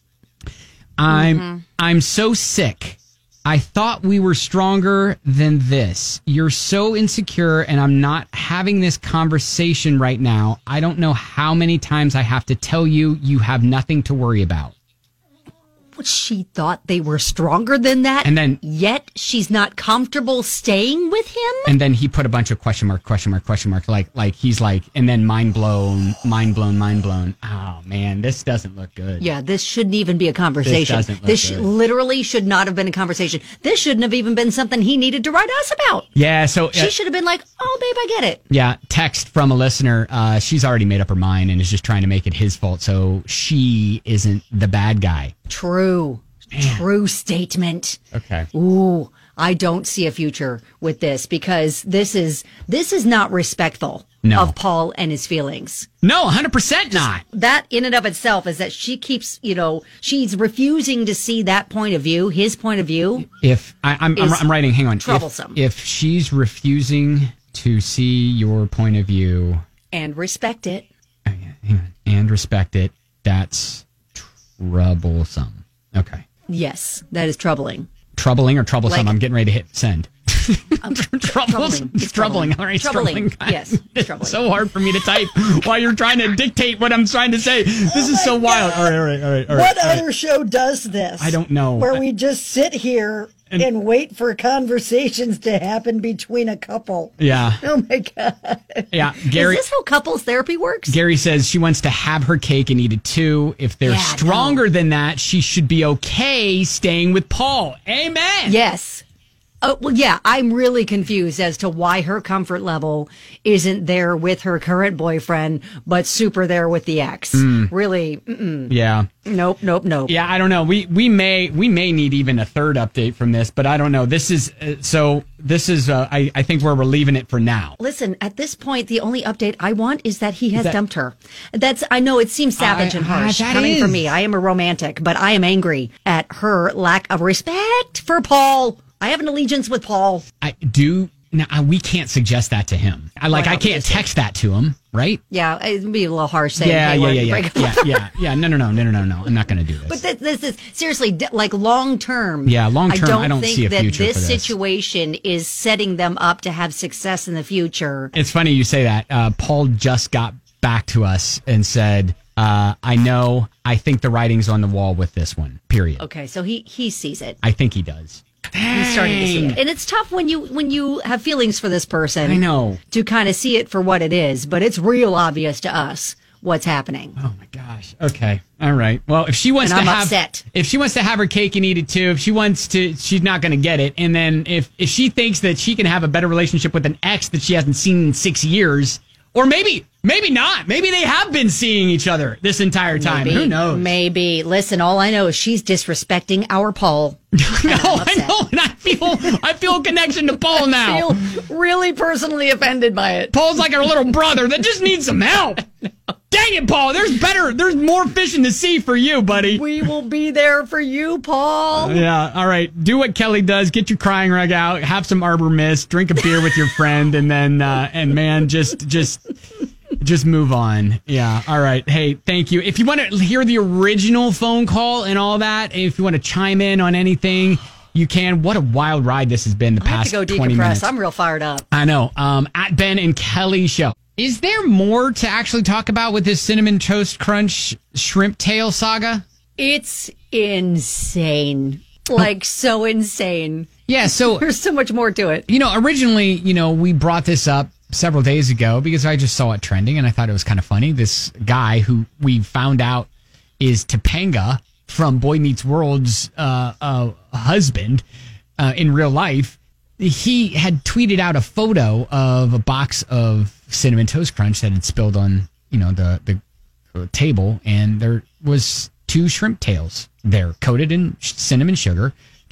I'm so sick. I thought we were stronger than this. You're so insecure and I'm not having this conversation right now. I don't know how many times I have to tell you have nothing to worry about. She thought they were stronger than that, and then yet she's not comfortable staying with him. And then he put a bunch of question mark, like he's like, and then mind blown. Oh man, this doesn't look good. Yeah, this shouldn't even be a conversation. This literally should not have been a conversation. This shouldn't have even been something he needed to write us about. Yeah, so she should have been like, "Oh, babe, I get it." Yeah, text from a listener. She's already made up her mind and is just trying to make it his fault, so she isn't the bad guy. True. Man. True statement. Okay. Ooh, I don't see a future with this because this is not respectful of Paul and his feelings. No, 100% not. That in and of itself is that she keeps, she's refusing to see that point of view, his point of view. If I'm writing, hang on. Troublesome. If she's refusing to see your point of view and respect it. Oh, yeah, hang on. And respect it. That's troublesome. Okay. Yes, that is troubling. Troubling or troublesome? Like, I'm getting ready to hit send. Troubling. All right, troubling. Yes, troubling. It's so hard for me to type while you're trying to dictate what I'm trying to say. This is so wild. All right. What other show does this? I don't know. Where we just sit here and wait for conversations to happen between a couple. Yeah. Oh, my God. Yeah, Gary. Is this how couples therapy works? Gary says she wants to have her cake and eat it too. If they're stronger than that, she should be okay staying with Paul. Amen. Yes. Oh, well, yeah, I'm really confused as to why her comfort level isn't there with her current boyfriend, but super there with the ex. Really? Yeah. Nope. Yeah, I don't know. We may need even a third update from this, but I don't know. This is I think we're leaving it for now. Listen, at this point, the only update I want is that he has dumped her. I know it seems savage and harsh coming from me. I am a romantic, but I am angry at her lack of respect for Paul. I have an allegiance with Paul. I do. Now, we can't suggest that to him. I can't text that to him, right? Yeah, it'd be a little harsh saying, Yeah. No. I'm not going to do this. But this is seriously like long term. Yeah, long term. I don't see a future think for that this this situation is setting them up to have success in the future. It's funny you say that. Paul just got back to us and said, I know. I think the writing's on the wall with this one. Period. Okay, so he sees it. I think he does. He's starting to see it. And it's tough when you have feelings for this person. I know. To kind of see it for what it is, but it's real obvious to us what's happening. Oh my gosh. Okay. All right. Well, if she wants if she wants to have her cake and eat it too, if she wants to, she's not going to get it. And then if she thinks that she can have a better relationship with an ex that she hasn't seen in 6 years, or maybe not. Maybe they have been seeing each other this entire time. Who knows? Maybe. Listen, all I know is she's disrespecting our Paul. I know. And I feel a connection to Paul now. I feel really personally offended by it. Paul's like our little brother that just needs some help. Dang it, Paul. There's more fish in the sea for you, buddy. We will be there for you, Paul. Yeah. All right. Do what Kelly does. Get your crying rug out. Have some Arbor Mist. Drink a beer with your friend. And then, just move on. Yeah. All right. Hey, thank you. If you want to hear the original phone call and all that, if you want to chime in on anything, you can. What a wild ride this has been the past 20 minutes. I have to go decompress. I'm real fired up. I know. At Ben and Kelly Show. Is there more to actually talk about with this Cinnamon Toast Crunch shrimp tail saga? It's insane. Like, so insane. Yeah, so there's so much more to it. Originally, we brought this up several days ago because I just saw it trending and I thought it was kind of funny. This guy who we found out is Topanga from Boy Meets World's husband in real life. He had tweeted out a photo of a box of Cinnamon Toast Crunch that had spilled on, the table, and there was 2 shrimp tails there coated in cinnamon sugar.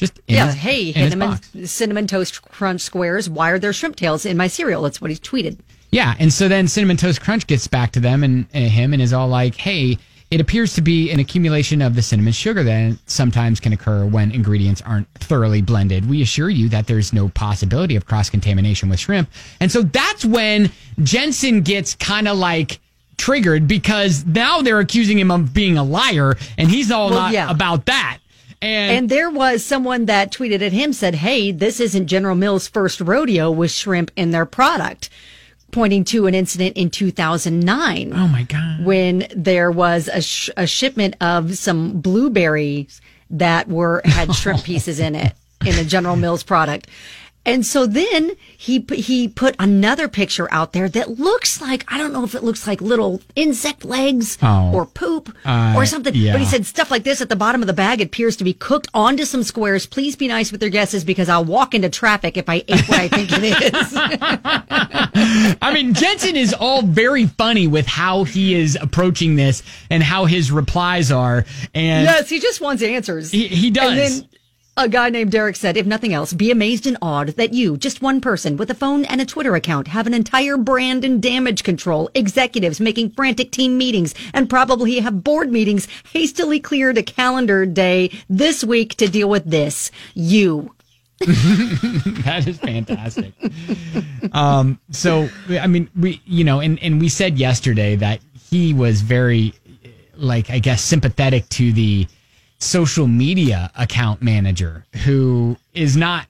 Cinnamon Toast Crunch squares. Why are there shrimp tails in my cereal? That's what he tweeted. Yeah, and so then Cinnamon Toast Crunch gets back to them and him and is all like, hey, it appears to be an accumulation of the cinnamon sugar that sometimes can occur when ingredients aren't thoroughly blended. We assure you that there's no possibility of cross-contamination with shrimp. And so that's when Jensen gets kind of like triggered because now they're accusing him of being a liar, and he's all about that. And there was someone that tweeted at him, said, hey, this isn't General Mills' first rodeo with shrimp in their product, pointing to an incident in 2009. Oh, my God. When there was a shipment of some blueberries that had shrimp pieces in it, in a General Mills product. And so then he put another picture out there that looks like, I don't know if it looks like little insect legs or poop or something. Yeah. But he said stuff like this at the bottom of the bag appears to be cooked onto some squares. Please be nice with your guesses because I'll walk into traffic if I ate what I think it is. I mean, Jensen is all very funny with how he is approaching this and how his replies are. And yes, he just wants answers. He does. And then a guy named Derek said, if nothing else, be amazed and awed that you, just one person with a phone and a Twitter account, have an entire brand and damage control, executives making frantic team meetings, and probably have board meetings, hastily cleared a calendar day this week to deal with this. You. That is fantastic. So, I mean, we said yesterday that he was very, I guess, sympathetic to the social media account manager who is not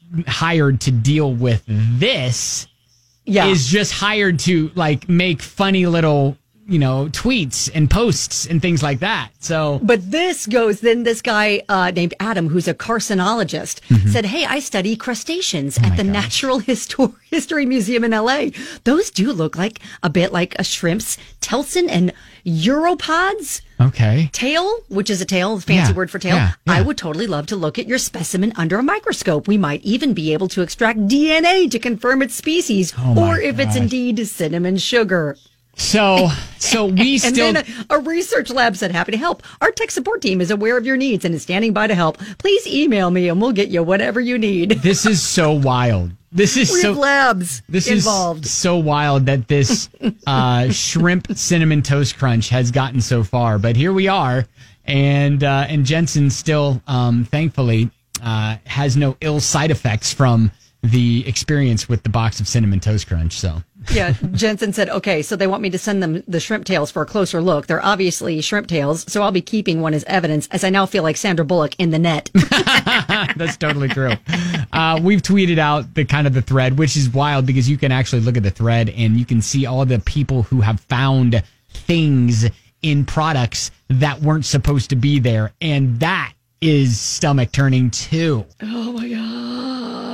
hired to deal with this is just hired to like make funny little, tweets and posts and things like that. So, but this guy named Adam, who's a carcinologist, said, "Hey, I study crustaceans at the Natural History Museum in LA. Those do look like a bit like a shrimp's telson and uropods. Tail, which is a tail, fancy word for tail. Yeah. I would totally love to look at your specimen under a microscope. We might even be able to extract DNA to confirm its species, or if it's indeed cinnamon sugar." So we still... And then a research lab said, "Happy to help. Our tech support team is aware of your needs and is standing by to help. Please email me and we'll get you whatever you need." This is so wild. This is labs involved. Is so wild that this shrimp cinnamon toast crunch has gotten so far. But here we are. And Jensen still, thankfully, has no ill side effects from the experience with the box of Cinnamon Toast Crunch. So yeah, Jensen said, "Okay, so they want me to send them the shrimp tails for a closer look. They're obviously shrimp tails, so I'll be keeping one as evidence, as I now feel like Sandra Bullock in The Net." That's totally true. We've tweeted out the thread, which is wild because you can actually look at the thread and you can see all the people who have found things in products that weren't supposed to be there, and that is stomach turning too. Oh my gosh.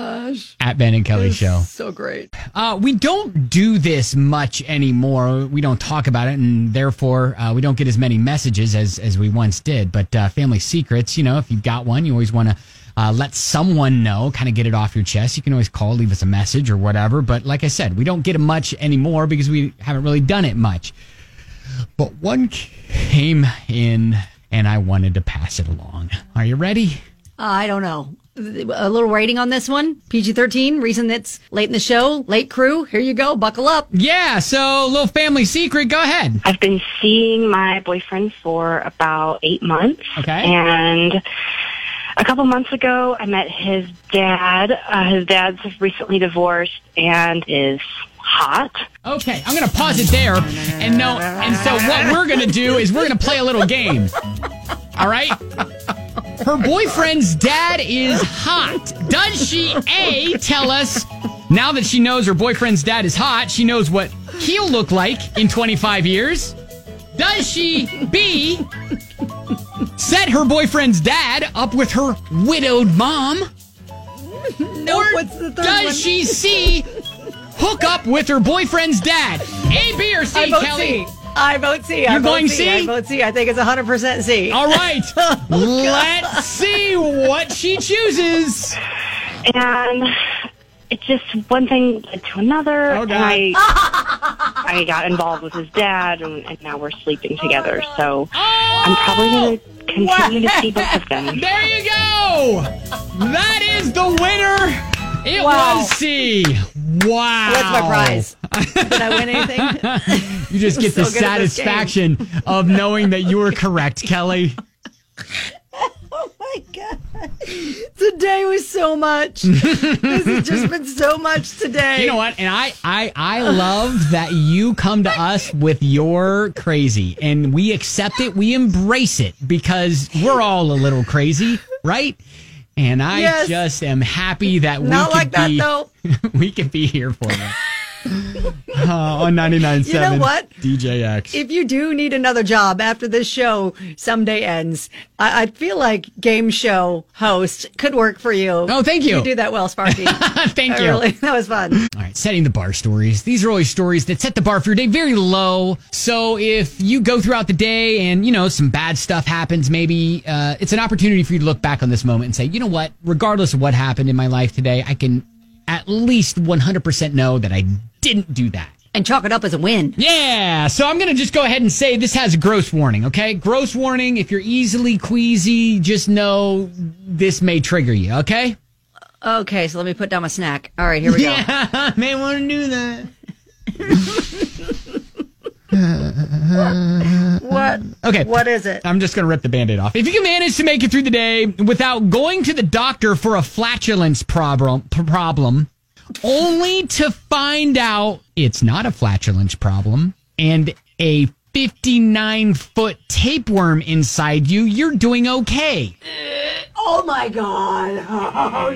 At Ben and Kelly Show. So great. We don't do this much anymore. We don't talk about it, and therefore we don't get as many messages as we once did. But family secrets, if you've got one, you always want to let someone know, kind of get it off your chest. You can always call, leave us a message or whatever. But like I said, we don't get it much anymore because we haven't really done it much. But one came in, and I wanted to pass it along. Are you ready? I don't know. A little rating on this one. PG-13, reason it's late in the show, late crew. Here you go. Buckle up. Yeah, so little family secret. Go ahead. I've been seeing my boyfriend for about 8 months. Okay. And a couple months ago, I met his dad. His dad's recently divorced and is hot. Okay, I'm going to pause it there. And so what we're going to do is we're going to play a little game. All right? Her boyfriend's dad is hot. Does she, A, tell us, now that she knows her boyfriend's dad is hot, she knows what he'll look like in 25 years? Does she, B, set her boyfriend's dad up with her widowed mom? No, or what's the third does one? she, C, hook up with her boyfriend's dad? A, B, or C, Kelly? I vote C. You're going C? I vote C. I think it's 100% C. All right. Let's see what she chooses. And it's just one thing led to another. Oh, God. And I got involved with his dad, and now we're sleeping together. So I'm probably going to continue to see both of them. There you go. That is the winner. It was C. Wow. What's my prize? Did I win anything? You just get the satisfaction of knowing that you were correct, Kelly. Oh my God. Today was so much. This has just been so much today. You know what? And I love that you come to us with your crazy, and we accept it. We embrace it because we're all a little crazy, right? And I just am happy that we we can be here for you. On 99.7 You know what? DJX. If you do need another job after this show someday ends, I feel like game show host could work for you. Oh, thank you. You do that well, Sparky. Thank you. Really, that was fun. All right, setting the bar stories. These are always stories that set the bar for your day very low. So if you go throughout the day and, some bad stuff happens, maybe it's an opportunity for you to look back on this moment and say, you know what? Regardless of what happened in my life today, I can at least 100% know that I didn't do that. And chalk it up as a win. Yeah, so I'm going to just go ahead and say this has a gross warning, okay? Gross warning, if you're easily queasy, just know this may trigger you, okay? Okay, so let me put down my snack. All right, here we go. Yeah, may want to do that. What? Okay. What is it? I'm just going to rip the Band-Aid off. If you can manage to make it through the day without going to the doctor for a flatulence problem, only to find out it's not a flatulence problem and a 59-foot tapeworm inside you, you're doing okay. Oh, my God. Oh,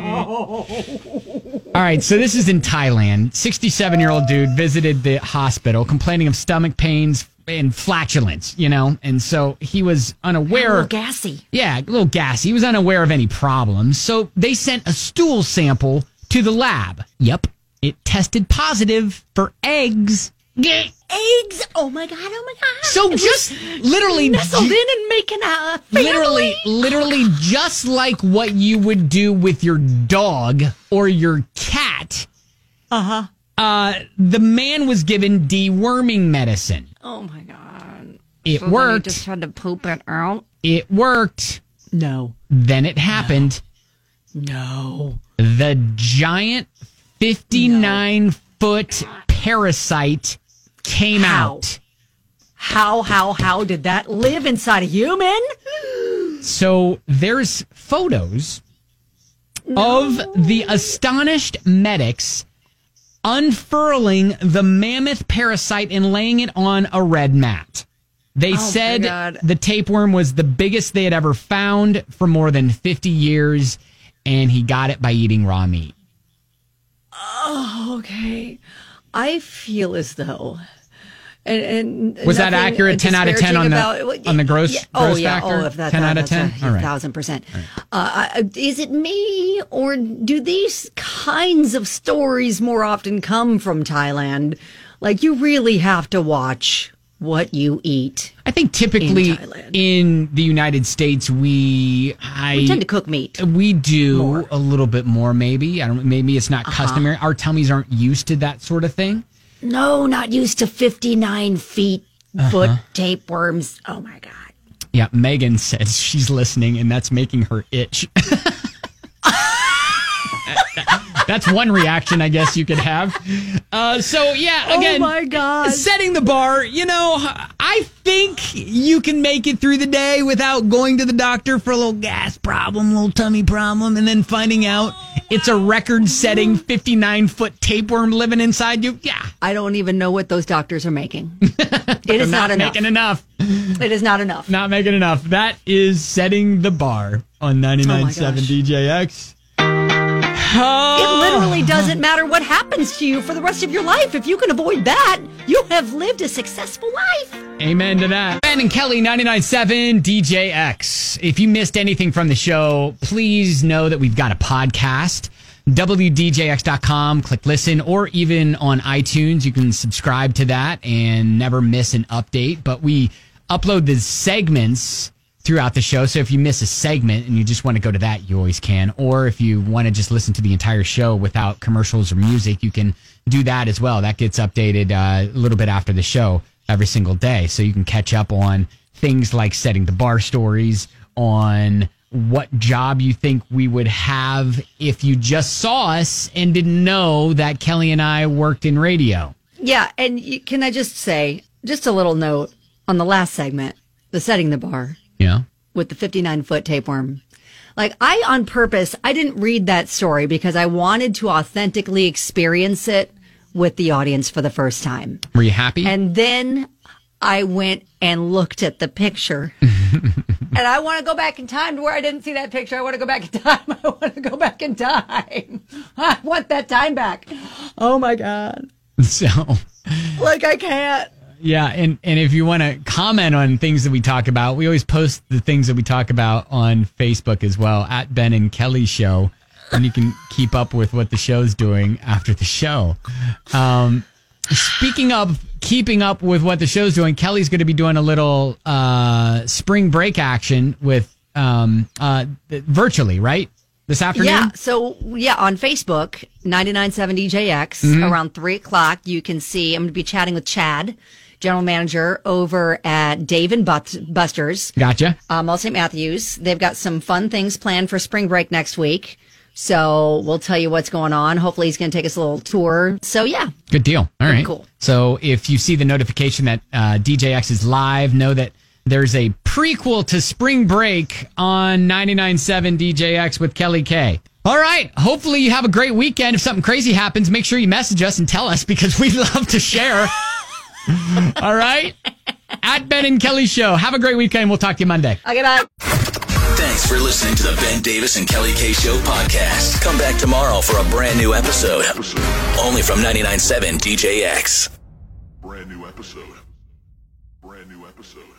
no. All right, so this is in Thailand. 67-year-old dude visited the hospital complaining of stomach pains and flatulence, and so he was unaware. A little gassy. Yeah, a little gassy. He was unaware of any problems. So they sent a stool sample to the lab. Yep, it tested positive for eggs. Eggs? Oh my God! So just literally nestled in and making a family. Literally just like what you would do with your dog or your cat. The man was given deworming medicine. Oh my God! It so worked. He just had to poop it out. It worked. No. Then it happened. No. The giant 59-foot parasite came out. How did that live inside a human? So there's photos of the astonished medics unfurling the mammoth parasite and laying it on a red mat. They said the tapeworm was the biggest they had ever found for more than 50 years, and he got it by eating raw meat. Oh, okay. I feel as though... And was that accurate? 10 out of 10 on the gross factor? If that's 10 out of 10? All right. 1,000%. Right. Is it me, or do these kinds of stories more often come from Thailand? Like, you really have to watch what you eat. I think typically in the United States, we tend to cook meat. We do a little bit more, maybe. Maybe it's not customary. Our tummies aren't used to that sort of thing. No, not used to 59-foot tapeworms. Oh, my God. Yeah, Megan says she's listening, and that's making her itch. That's one reaction I guess you could have. So, yeah, again, oh my God. Setting the bar, I think you can make it through the day without going to the doctor for a little gas problem, a little tummy problem, and then finding out it's a record-setting 59-foot tapeworm living inside you. Yeah. I don't even know what those doctors are making. It is not enough. Making enough. It is not enough. Not making enough. That is setting the bar on 99.7 DJX. It literally doesn't matter what happens to you for the rest of your life. If you can avoid that, you have lived a successful life. Amen to that. Ben and Kelly, 99.7 DJX. If you missed anything from the show, please know that we've got a podcast. WDJX.com, click listen, or even on iTunes. You can subscribe to that and never miss an update. But we upload the segments throughout the show. So if you miss a segment and you just want to go to that, you always can. Or if you want to just listen to the entire show without commercials or music, you can do that as well. That gets updated a little bit after the show every single day. So you can catch up on things like setting the bar stories, on what job you think we would have if you just saw us and didn't know that Kelly and I worked in radio. Yeah. And can I just say, just a little note on the last segment, the setting the bar. Yeah. With the 59-foot tapeworm. Like, on purpose, I didn't read that story because I wanted to authentically experience it with the audience for the first time. Were you happy? And then I went and looked at the picture. And I want to go back in time to where I didn't see that picture. I want to go back in time. I want to go back in time. I want that time back. Oh, my God. So. Like, I can't. Yeah, and if you want to comment on things that we talk about, we always post the things that we talk about on Facebook as well, at Ben and Kelly Show, and you can keep up with what the show's doing after the show. Speaking of keeping up with what the show's doing, Kelly's going to be doing a little spring break action with virtually, right? This afternoon? Yeah, so, on Facebook, 99.7 DJX, around 3 o'clock, you can see, I'm going to be chatting with Chad, general manager over at Dave and Buster's. Gotcha. Mall St. Matthews. They've got some fun things planned for spring break next week. So we'll tell you what's going on. Hopefully he's going to take us a little tour. So, yeah. Good deal. All right. Cool. So if you see the notification that DJX is live, know that there's a prequel to Spring Break on 99.7 DJX with Kelly K. All right. Hopefully you have a great weekend. If something crazy happens, make sure you message us and tell us because we love to share. All right. At Ben and Kelly Show. Have a great weekend. We'll talk to you Monday. Okay, bye. Thanks for listening to the Ben Davis and Kelly K Show podcast. Come back tomorrow for a brand new episode. Only from 99.7 DJX. Brand new episode.